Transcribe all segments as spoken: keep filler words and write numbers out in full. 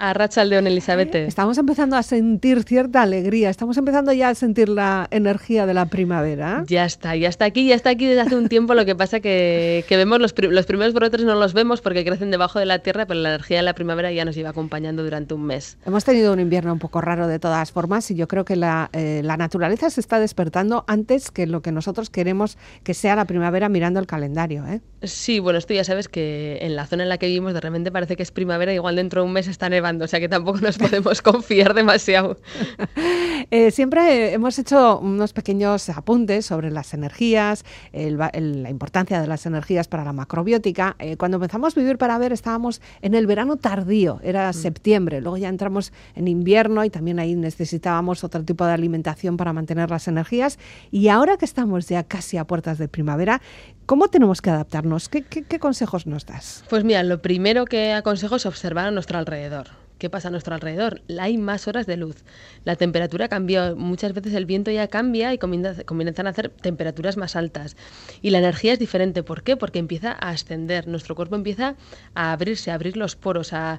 Arratsaldeon, Elizabeth. Estamos empezando a sentir cierta alegría, estamos empezando ya a sentir la energía de la primavera. Ya está, ya está aquí, ya está aquí desde hace un tiempo, lo que pasa que, que vemos los, los primeros brotes no los vemos porque crecen debajo de la tierra, pero la energía de la primavera ya nos lleva acompañando durante un mes. Hemos tenido un invierno un poco raro de todas formas y yo creo que la, eh, la naturaleza se está despertando antes que lo que nosotros queremos que sea la primavera mirando el calendario, ¿eh? Sí, bueno, esto ya sabes que en la zona en la que vivimos de repente parece que es primavera, igual dentro de un mes está nevando, o sea que tampoco nos podemos confiar demasiado. eh, siempre hemos hecho unos pequeños apuntes sobre las energías, el, el, la importancia de las energías para la macrobiótica. Eh, cuando empezamos a vivir para ver estábamos en el verano tardío, era mm. septiembre, luego ya entramos en invierno y también ahí necesitábamos otro tipo de alimentación para mantener las energías. Y ahora que estamos ya casi a puertas de primavera, ¿cómo tenemos que adaptarnos? ¿Qué, qué, qué consejos nos das? Pues mira, lo primero que aconsejo es observar a nuestro alrededor. ¿Qué pasa a nuestro alrededor? Hay más horas de luz. La temperatura cambió. Muchas veces el viento ya cambia y comienzan a hacer temperaturas más altas. Y la energía es diferente. ¿Por qué? Porque empieza a ascender. Nuestro cuerpo empieza a abrirse, a abrir los poros, a...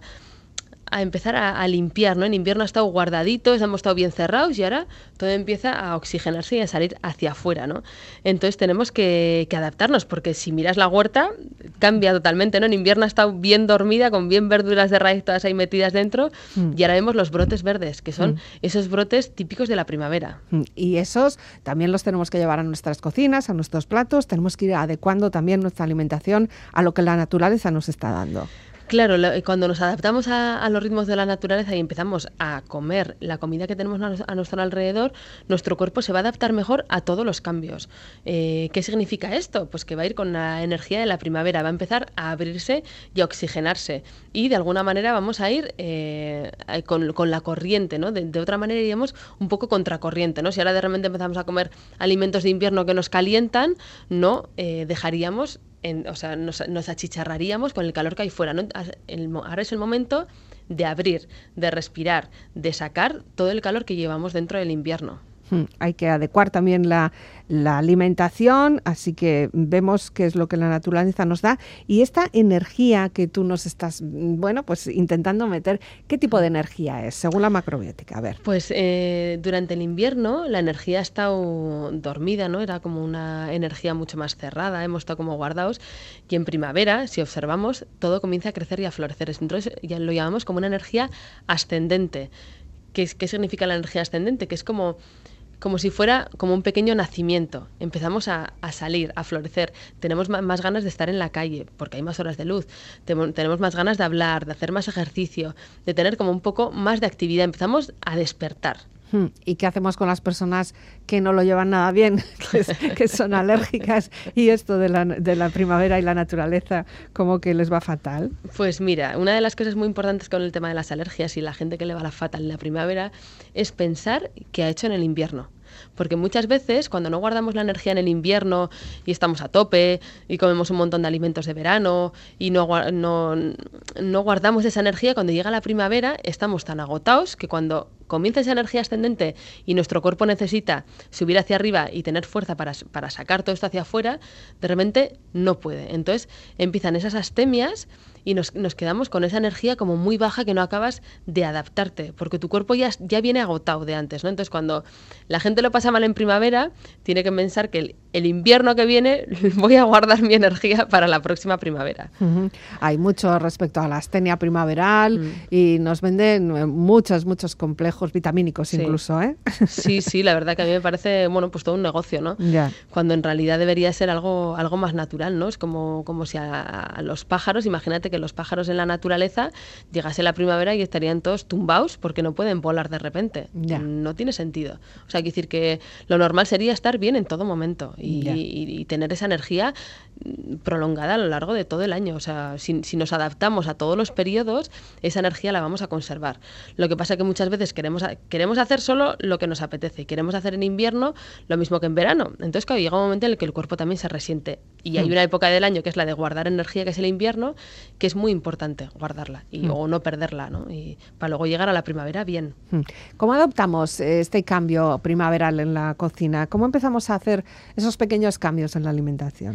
a empezar a, a limpiar, ¿no? En invierno ha estado guardadito, hemos estado bien cerrados y ahora todo empieza a oxigenarse y a salir hacia afuera, ¿no? Entonces tenemos que, que adaptarnos, porque si miras la huerta, cambia totalmente, ¿no? En invierno ha estado bien dormida, con bien verduras de raíz todas ahí metidas dentro, mm. y ahora vemos los brotes verdes, que son mm. esos brotes típicos de la primavera. Y esos también los tenemos que llevar a nuestras cocinas, a nuestros platos, tenemos que ir adecuando también nuestra alimentación a lo que la naturaleza nos está dando. Claro, cuando nos adaptamos a, a los ritmos de la naturaleza y empezamos a comer la comida que tenemos a, a nuestro alrededor, nuestro cuerpo se va a adaptar mejor a todos los cambios. Eh, ¿Qué significa esto? Pues que va a ir con la energía de la primavera, va a empezar a abrirse y a oxigenarse. Y de alguna manera vamos a ir eh, con, con la corriente, ¿no? De, de otra manera iríamos un poco contracorriente, ¿no? Si ahora de repente empezamos a comer alimentos de invierno que nos calientan, no eh, dejaríamos... En, o sea, nos, nos achicharraríamos con el calor que hay fuera, ¿no? El, ahora es el momento de abrir, de respirar, de sacar todo el calor que llevamos dentro del invierno. Hmm, hay que adecuar también la, la alimentación, así que vemos qué es lo que la naturaleza nos da. Y esta energía que tú nos estás, bueno, pues intentando meter, ¿qué tipo de energía es, según la macrobiótica? A ver. Pues eh, durante el invierno la energía ha estado dormida, ¿no? Era como una energía mucho más cerrada, hemos estado como guardados. Y en primavera, si observamos, todo comienza a crecer y a florecer. Entonces ya lo llamamos como una energía ascendente. ¿Qué, qué significa la energía ascendente? Que es como... como si fuera como un pequeño nacimiento. Empezamos a, a salir, a florecer. Tenemos ma- más ganas de estar en la calle, porque hay más horas de luz. Tem- tenemos más ganas de hablar, de hacer más ejercicio, de tener como un poco más de actividad. Empezamos a despertar. ¿Y qué hacemos con las personas que no lo llevan nada bien, que, es, que son alérgicas y esto de la, de la primavera y la naturaleza como que les va fatal? Pues mira, una de las cosas muy importantes con el tema de las alergias y la gente que le va la fatal en la primavera es pensar qué ha hecho en el invierno. Porque muchas veces cuando no guardamos la energía en el invierno y estamos a tope y comemos un montón de alimentos de verano y no, no, no guardamos esa energía, cuando llega la primavera estamos tan agotados que cuando comienza esa energía ascendente y nuestro cuerpo necesita subir hacia arriba y tener fuerza para, para sacar todo esto hacia afuera, de repente no puede. Entonces empiezan esas astemias y nos, nos quedamos con esa energía como muy baja que no acabas de adaptarte, porque tu cuerpo ya, ya viene agotado de antes, ¿no? Entonces cuando la gente lo pasa mal en primavera, tiene que pensar que el, el invierno que viene voy a guardar mi energía para la próxima primavera. Uh-huh. Hay mucho respecto a la astenia primaveral mm. y nos venden muchos, muchos complejos vitamínicos sí. incluso, ¿eh? Sí, sí, la verdad que a mí me parece, bueno, pues todo un negocio, ¿no? Yeah. Cuando en realidad debería ser algo, algo más natural, ¿no? Es como, como si a, a los pájaros, imagínate que los pájaros en la naturaleza llegase la primavera y estarían todos tumbados porque no pueden volar de repente. Yeah. No tiene sentido. O sea, hay que decir que lo normal sería estar bien en todo momento y, yeah. y, y tener esa energía prolongada a lo largo de todo el año. O sea, si, si nos adaptamos a todos los periodos, esa energía la vamos a conservar. Lo que pasa es que muchas veces queremos, queremos hacer solo lo que nos apetece. Queremos hacer en invierno lo mismo que en verano. Entonces, claro, llega un momento en el que el cuerpo también se resiente. Y hay una época del año que es la de guardar energía, que es el invierno, que es muy importante guardarla y, mm. o no perderla, ¿no? Y para luego llegar a la primavera bien. ¿Cómo adoptamos este cambio primaveral en la cocina? ¿Cómo empezamos a hacer esos pequeños cambios en la alimentación?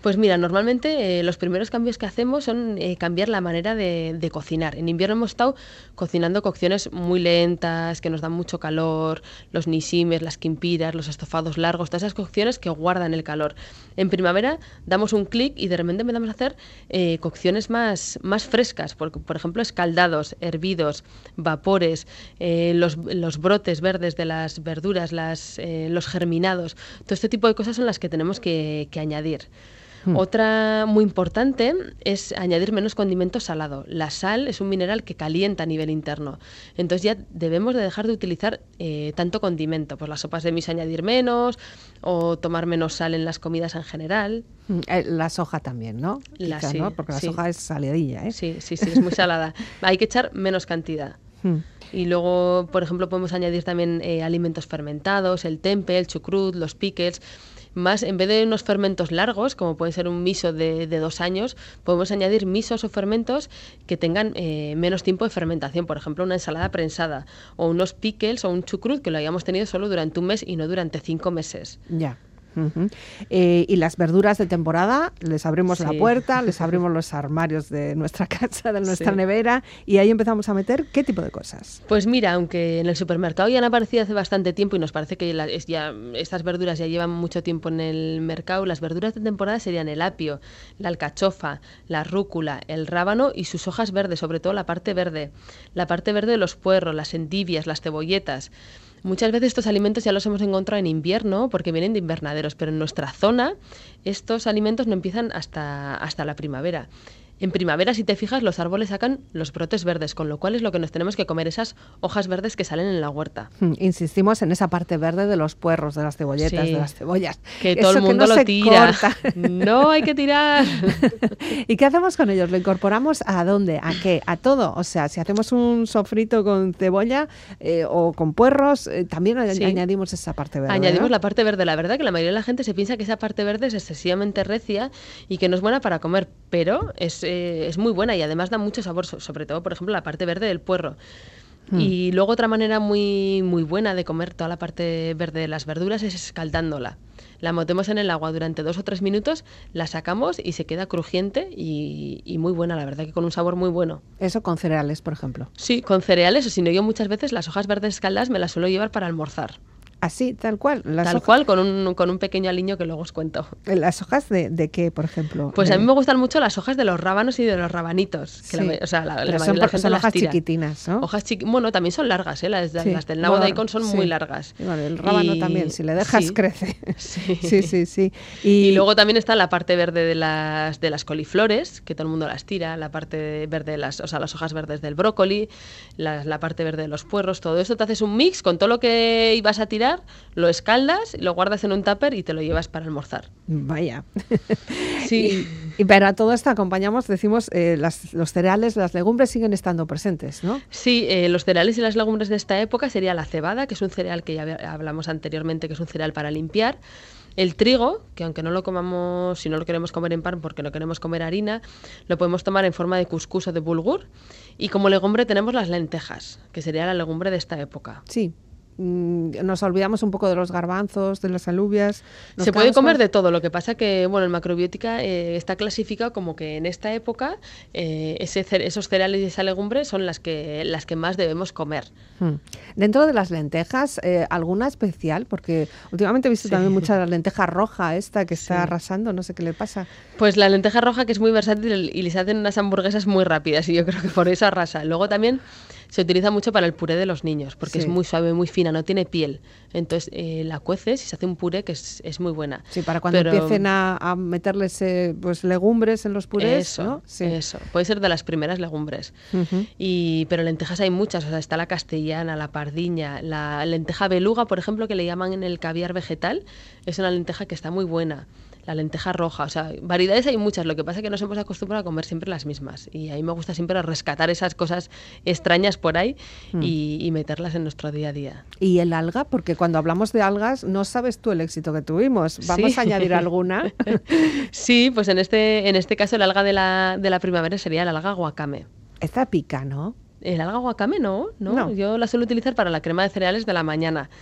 Pues mira, normalmente eh, los primeros cambios que hacemos son eh, cambiar la manera de, de cocinar. En invierno hemos estado cocinando cocciones muy lentas, que nos dan mucho calor, los nishimes, las quimpiras, los estofados largos, todas esas cocciones que guardan el calor. En primavera damos un clic y de repente empezamos a hacer eh, cocciones más, más frescas, por, por ejemplo, escaldados, hervidos, vapores, eh, los, los brotes verdes de las verduras, las, eh, los germinados. Todo este tipo de cosas son las que tenemos que, que añadir. Mm. Otra muy importante es añadir menos condimento salado. La sal es un mineral que calienta a nivel interno. Entonces ya debemos de dejar de utilizar eh, tanto condimento. Pues las sopas de miso añadir menos o tomar menos sal en las comidas en general. La soja también, ¿no? La, Quizá, sí, ¿no? Porque la sí. soja es saladilla, ¿eh? Sí, sí, sí, es muy salada. Hay que echar menos cantidad. Mm. Y luego, por ejemplo, podemos añadir también eh, alimentos fermentados, el tempe, el chucrut, los pickles. Más, en vez de unos fermentos largos, como puede ser un miso de, de dos años, podemos añadir misos o fermentos que tengan eh, menos tiempo de fermentación. Por ejemplo, una ensalada prensada o unos pickles o un chucrut que lo hayamos tenido solo durante un mes y no durante cinco meses. Ya. Uh-huh. Eh, y las verduras de temporada, les abrimos sí. la puerta, les abrimos los armarios de nuestra casa, de nuestra sí. nevera, y ahí empezamos a meter ¿qué tipo de cosas? Pues mira, aunque en el supermercado ya han aparecido hace bastante tiempo y nos parece que la, es ya, estas verduras ya llevan mucho tiempo en el mercado, las verduras de temporada serían el apio, la alcachofa, la rúcula, el rábano y sus hojas verdes, sobre todo la parte verde, la parte verde de los puerros, las endivias, las cebolletas. Muchas veces estos alimentos ya los hemos encontrado en invierno porque vienen de invernaderos, pero en nuestra zona estos alimentos no empiezan hasta, hasta la primavera. En primavera, si te fijas, los árboles sacan los brotes verdes, con lo cual es lo que nos tenemos que comer, esas hojas verdes que salen en la huerta. Insistimos en esa parte verde de los puerros, de las cebolletas, sí, de las cebollas. Que todo Eso el mundo que no lo tira. Corta. No hay que tirar. ¿Y qué hacemos con ellos? ¿Lo incorporamos a dónde? ¿A qué? ¿A todo? O sea, si hacemos un sofrito con cebolla eh, o con puerros, eh, también sí. añadimos esa parte verde. Añadimos ¿no? la parte verde. La verdad que la mayoría de la gente se piensa que esa parte verde es excesivamente recia y que no es buena para comer, pero es Eh, es muy buena y además da mucho sabor, sobre todo, por ejemplo, la parte verde del puerro. Mm. Y luego otra manera muy, muy buena de comer toda la parte verde de las verduras es escaldándola. La metemos en el agua durante dos o tres minutos, la sacamos y se queda crujiente y, y muy buena, la verdad que con un sabor muy bueno. ¿Eso con cereales, por ejemplo? Sí, con cereales, o si no, yo muchas veces las hojas verdes escaldadas me las suelo llevar para almorzar. Así, tal cual. Las tal hojas... cual, con un, con un pequeño aliño que luego os cuento. ¿Las hojas de, de qué, por ejemplo? Pues de... a mí me gustan mucho las hojas de los rábanos y de los rabanitos. Sí. Que la, o sea, la, la, son, la gente son las hojas tira. chiquitinas, ¿no? Hojas chiqui... Bueno, también son largas, ¿eh? Las, sí. las del nabo bueno, daikon son sí. muy largas. Y bueno, el rábano y... también, si le dejas, sí. crece. Sí, sí, sí. sí. Y... y luego también está la parte verde de las, de las coliflores, que todo el mundo las tira, la parte verde de las, o sea, las hojas verdes del brócoli, la, la parte verde de los puerros, todo esto te haces un mix con todo lo que ibas a tirar, lo escaldas, lo guardas en un tupper y te lo llevas para almorzar. Vaya. Sí. Y, y pero a todo esto acompañamos, decimos, eh, las, los cereales, las legumbres siguen estando presentes, ¿no? Sí, eh, los cereales y las legumbres de esta época sería la cebada, que es un cereal que ya hablamos anteriormente, que es un cereal para limpiar. El trigo, que aunque no lo comamos, si no lo queremos comer en pan porque no queremos comer harina, lo podemos tomar en forma de cuscús o de bulgur. Y como legumbre tenemos las lentejas, que sería la legumbre de esta época. Sí. Nos olvidamos un poco de los garbanzos, de las alubias. Se puede comer de todo, lo que pasa que bueno, en macrobiótica eh, está clasificado como que en esta época eh, ese, esos cereales y esa legumbre son las que, las que más debemos comer. Hmm. Dentro de las lentejas, eh, ¿alguna especial? Porque últimamente he visto sí. también mucha la lenteja roja esta que está sí. arrasando, no sé qué le pasa. Pues la lenteja roja, que es muy versátil y les hacen unas hamburguesas muy rápidas y yo creo que por eso arrasa. Luego también se utiliza mucho para el puré de los niños, porque sí. es muy suave, muy fina, no tiene piel. Entonces eh, la cueces y se hace un puré que es, es muy buena. Sí, para cuando Pero, empiecen a, a meterles eh, pues legumbres en los purés, eso, ¿no? Sí. Eso, puede ser de las primeras legumbres. Uh-huh. Y, pero lentejas hay muchas, o sea, está la castellana, la pardiña, la lenteja beluga, por ejemplo, que le llaman en el caviar vegetal, es una lenteja que está muy buena. La lenteja roja, o sea, variedades hay muchas, lo que pasa es que nos hemos acostumbrado a comer siempre las mismas y a mí me gusta siempre rescatar esas cosas extrañas por ahí mm. y, y meterlas en nuestro día a día. ¿Y el alga? Porque cuando hablamos de algas no sabes tú el éxito que tuvimos. ¿Vamos sí. a añadir alguna? Sí, pues en este, en este caso el alga de la, de la primavera sería el alga wakame. Esta pica, ¿no? El alga wakame no, no, no, yo la suelo utilizar para la crema de cereales de la mañana.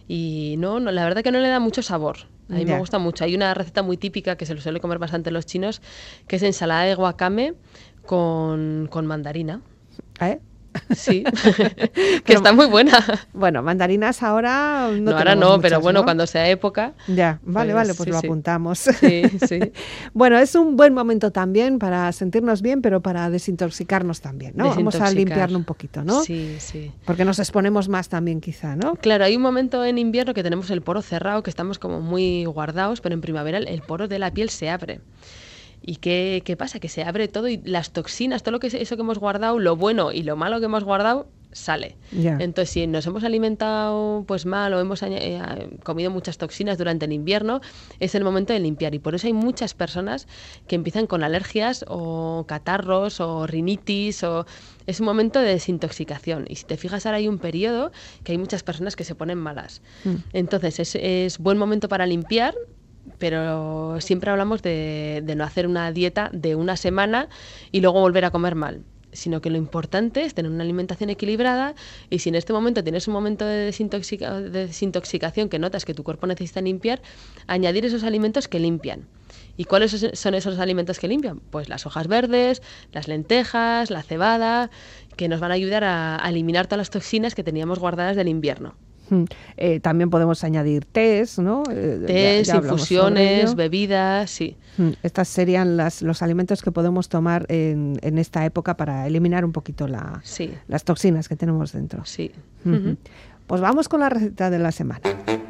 y no, no, la verdad que no le da mucho sabor. A mí Ya. me gusta mucho. Hay una receta muy típica que se lo suele comer bastante los chinos, que es ensalada de guacame con, con mandarina. ¿Eh? Sí, que Pero- está muy buena. Bueno, mandarinas ahora no, No, ahora tenemos no, muchas, pero bueno, ¿no? cuando sea época. Ya, vale, Pues, vale, pues sí, lo sí. apuntamos. Sí, sí. Bueno, es un buen momento también para sentirnos bien, pero para desintoxicarnos también, ¿no? Vamos a Desintoxicar. limpiarlo un poquito, ¿no? Sí, sí. Porque nos exponemos más también quizá, ¿no? Claro, hay un momento en invierno que tenemos el poro cerrado, que estamos como muy guardados, pero en primavera el- el poro de la piel se abre. ¿Y qué, qué pasa? Que se abre todo y las toxinas, todo lo que es eso que hemos guardado, lo bueno y lo malo que hemos guardado, sale. Ya. Entonces, si nos hemos alimentado pues mal o hemos aña- eh, comido muchas toxinas durante el invierno, es el momento de limpiar. Y por eso hay muchas personas que empiezan con alergias o catarros o rinitis o... Es un momento de desintoxicación. Y si te fijas, ahora hay un periodo que hay muchas personas que se ponen malas. Mm. Entonces, es, es buen momento para limpiar, pero siempre hablamos de, de no hacer una dieta de una semana y luego volver a comer mal, sino que lo importante es tener una alimentación equilibrada, y si en este momento tienes un momento de, desintoxica- de desintoxicación que notas que tu cuerpo necesita limpiar, añadir esos alimentos que limpian. ¿Y cuáles son esos alimentos que limpian? Pues las hojas verdes, las lentejas, la cebada, que nos van a ayudar a, a eliminar todas las toxinas que teníamos guardadas del invierno. Mm. Eh, también podemos añadir tés, ¿no? Eh, ya- Tés, ya hablamos sobre infusiones, ello. bebidas, sí. Mm, Estas serían las, los alimentos que podemos tomar en, en esta época para eliminar un poquito la, Sí, las toxinas que tenemos dentro. sí. Ujú. Ujú. Pues vamos con la receta de la semana.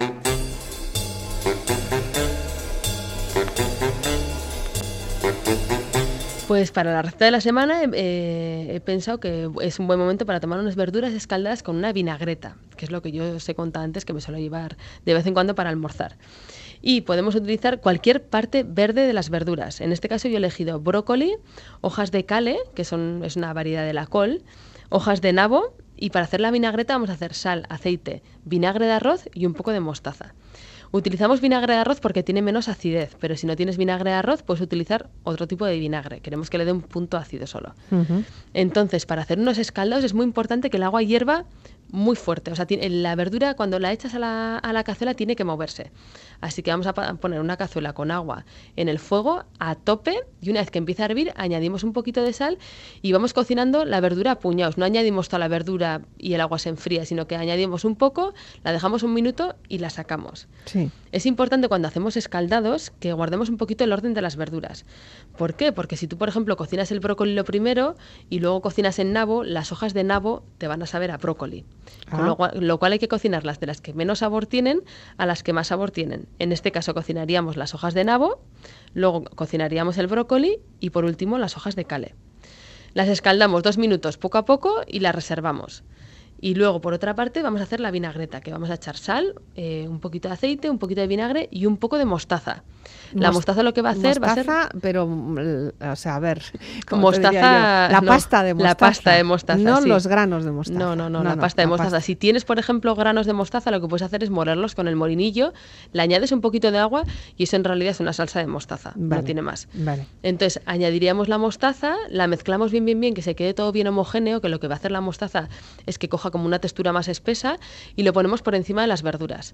Pues para la receta de la semana eh, he pensado que es un buen momento para tomar unas verduras escaldadas con una vinagreta, que es lo que yo os he contado antes, que me suelo llevar de vez en cuando para almorzar. Y podemos utilizar cualquier parte verde de las verduras. En este caso yo he elegido brócoli, hojas de cale, que son, es una variedad de la col, hojas de nabo, y para hacer la vinagreta vamos a hacer sal, aceite, vinagre de arroz y un poco de mostaza. Utilizamos vinagre de arroz porque tiene menos acidez, pero si no tienes vinagre de arroz puedes utilizar otro tipo de vinagre. Queremos que le dé un punto ácido solo. Ujú. Entonces, para hacer unos escaldados es muy importante que el agua hierva muy fuerte. O sea, tiene- la verdura cuando la echas a la, a la cazuela tiene que moverse. Así que vamos a pa- poner una cazuela con agua en el fuego a tope, y una vez que empieza a hervir añadimos un poquito de sal y vamos cocinando la verdura a puñados. No añadimos toda la verdura y el agua se enfría, sino que añadimos un poco, la dejamos un minuto y la sacamos. Sí. Es importante cuando hacemos escaldados que guardemos un poquito el orden de las verduras. ¿Por qué? Porque si tú, por ejemplo, cocinas el brócoli lo primero y luego cocinas el nabo, las hojas de nabo te van a saber a brócoli. Con Ah. lo, gua- lo cual hay que cocinarlas de las que menos sabor tienen a las que más sabor tienen. En este caso cocinaríamos las hojas de nabo, luego cocinaríamos el brócoli y por último las hojas de cale. Las escaldamos dos minutos poco a poco y las reservamos. Y luego, por otra parte, vamos a hacer la vinagreta, que vamos a echar sal, eh, un poquito de aceite, un poquito de vinagre y un poco de mostaza. La Mos- mostaza lo que va a hacer va a ser... mostaza, pero, mm, o sea, a ver, ¿cómo te Mostaza, diría yo? La no, pasta de la mostaza. pasta de mostaza, No sí. los granos de mostaza. No, no, no, la pasta de mostaza. pasta. Si tienes, por ejemplo, granos de mostaza, lo que puedes hacer es molerlos con el molinillo, le añades un poquito de agua y eso en realidad es una salsa de mostaza, Vale, no tiene más. Vale. Entonces, añadiríamos la mostaza, la mezclamos bien, bien, bien, que se quede todo bien homogéneo, que lo que va a hacer la mostaza es que coja como una textura más espesa, y lo ponemos por encima de las verduras.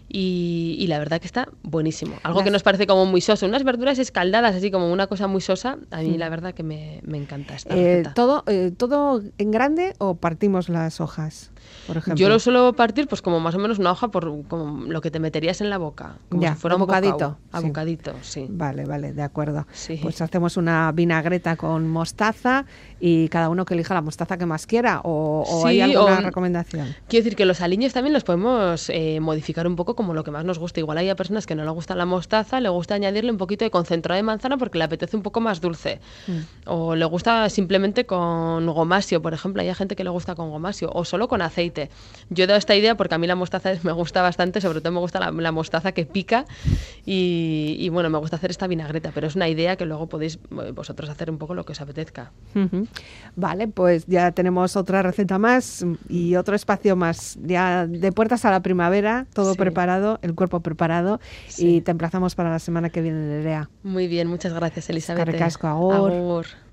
Y, y la verdad que está buenísimo. Algo Las- que nos parece como muy soso. Unas verduras escaldadas, así como una cosa muy sosa, a mí la verdad que me, me encanta esta Eh, receta. ¿todo, eh, ¿Todo en grande o partimos las hojas, por ejemplo? Yo lo suelo partir pues como más o menos una hoja por como lo que te meterías en la boca, como Ya, si fuera a un bocadito, bocado. A sí. bocadito, sí. Vale, vale, de acuerdo. Sí. Pues hacemos una vinagreta con mostaza y cada uno que elija la mostaza que más quiera, o, o hay Sí, alguna o- recomendación. Quiero decir que los aliños también los podemos eh, modificar un poco como lo que más nos gusta. Igual hay a personas que no le gusta la mostaza, le gusta añadirle un poquito de concentrado de manzana porque le apetece un poco más dulce. Mm. O le gusta simplemente con gomasio, por ejemplo. Hay gente que le gusta con gomasio o solo con aceite. Yo he dado esta idea porque a mí la mostaza es- me gusta bastante, sobre todo me gusta la, la mostaza que pica y, y bueno, me gusta hacer esta vinagreta, pero es una idea que luego podéis eh, vosotros hacer un poco lo que os apetezca. Ujú. Vale, pues ya tenemos otra receta más y otro espacio más, ya de puertas a la primavera, todo Sí. preparado, el cuerpo preparado, Sí. y te emplazamos para la semana que viene, Nerea. Muy bien, muchas gracias, Elizabeth. Eskerrik asko, agur. Agur.